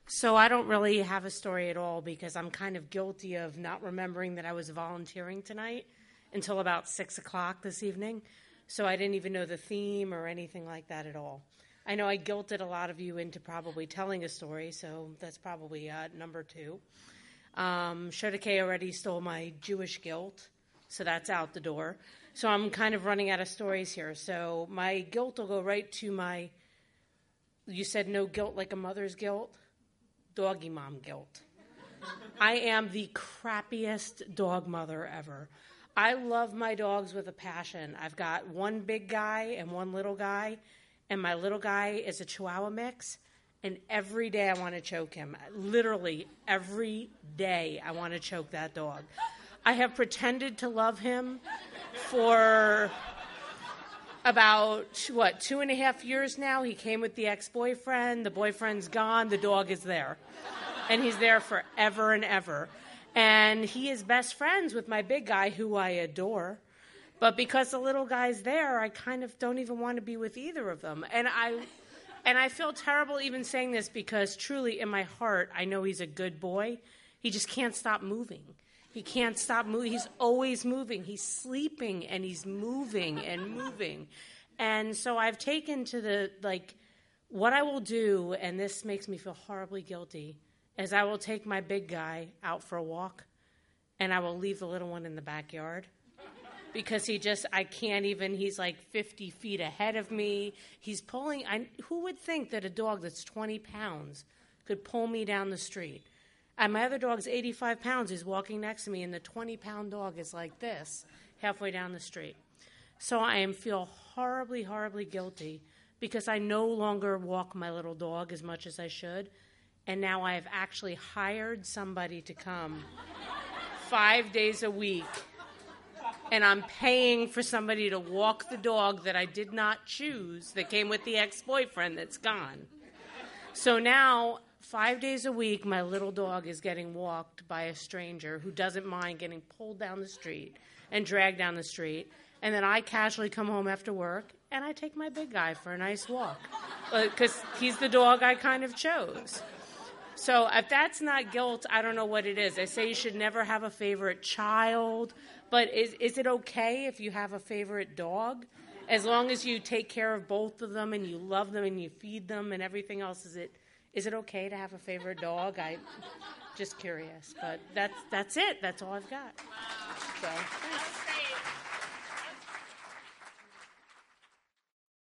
So I don't really have a story at all because I'm kind of guilty of not remembering that I was volunteering tonight until about 6 o'clock this evening. So I didn't even know the theme or anything like that at all. I know I guilted a lot of you into probably telling a story, so that's probably number 2. Shodake already stole my Jewish guilt, so that's out the door. So I'm kind of running out of stories here. So my guilt will go right to my, you said no guilt like a mother's guilt? Doggy mom guilt. I am the crappiest dog mother ever. I love my dogs with a passion. I've got one big guy and one little guy, and my little guy is a Chihuahua mix, and every day I want to choke him. Literally, every day I want to choke that dog. I have pretended to love him for about, 2.5 years now. He came with the ex-boyfriend. The boyfriend's gone. The dog is there. And he's there forever and ever. And he is best friends with my big guy, who I adore. But because the little guy's there, I kind of don't even want to be with either of them. And I feel terrible even saying this because truly in my heart, I know he's a good boy. He just can't stop moving. He can't stop moving. He's always moving. He's sleeping and he's moving and moving. And so I've taken to what I will do, and this makes me feel horribly guilty, is I will take my big guy out for a walk and I will leave the little one in the backyard because I can't even, he's like 50 feet ahead of me. He's pulling, who would think that a dog that's 20 pounds could pull me down the street? And my other dog's 85 pounds. He's walking next to me, and the 20-pound dog is like this, halfway down the street. So I feel horribly, horribly guilty because I no longer walk my little dog as much as I should, and now I have actually hired somebody to come 5 days a week, and I'm paying for somebody to walk the dog that I did not choose that came with the ex-boyfriend that's gone. So now 5 days a week, my little dog is getting walked by a stranger who doesn't mind getting pulled down the street and dragged down the street. And then I casually come home after work, and I take my big guy for a nice walk because he's the dog I kind of chose. So if that's not guilt, I don't know what it is. They say you should never have a favorite child, but is it okay if you have a favorite dog? As long as you take care of both of them and you love them and you feed them and everything else, is it okay to have a favorite dog? I'm just curious, but that's it. That's all I've got. So, thanks.